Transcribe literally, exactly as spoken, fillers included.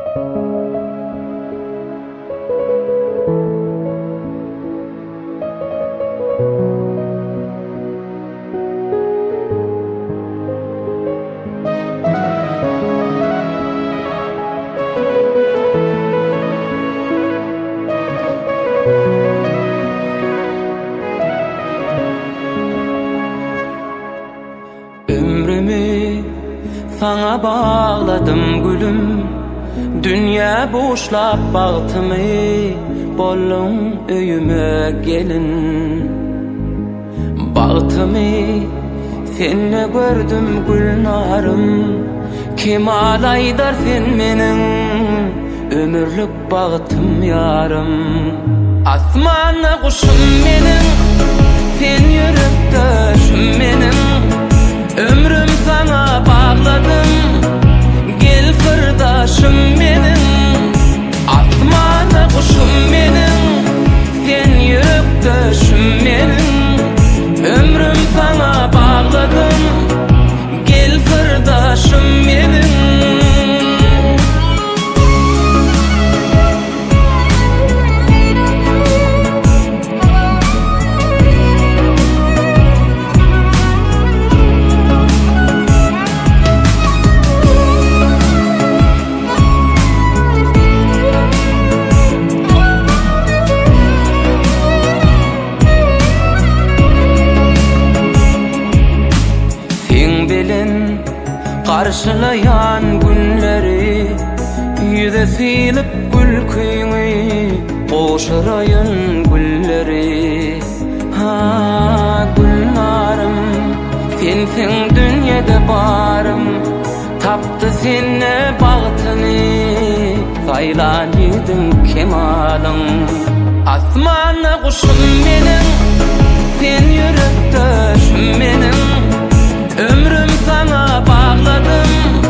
Ömrümü sana bağladım gülüm, dünya boşlap baktımı, bollun öyüme gelin. Baktımı senne gördüm gülnarım, kim alaydar sen menin ömürlük baktım yarım. Asmana kuşum menin, sen yürektaşım menin, ömrüm sana bağladım, gel fırdaşım menin. Asmana kuşum menin, sen yürektaşım menin, ömrüm sana bağladım, gel fırdaşım menin. Karşılayan günleri yüze silip gül kıyını, koşarayın gülleri. Ha gülnarım, sensin dünyada barım, taptı senne baktını, saylanydın kemalın. Asmana kuşum menin, sen yürektaşım menin, ömrüm sana bağladım,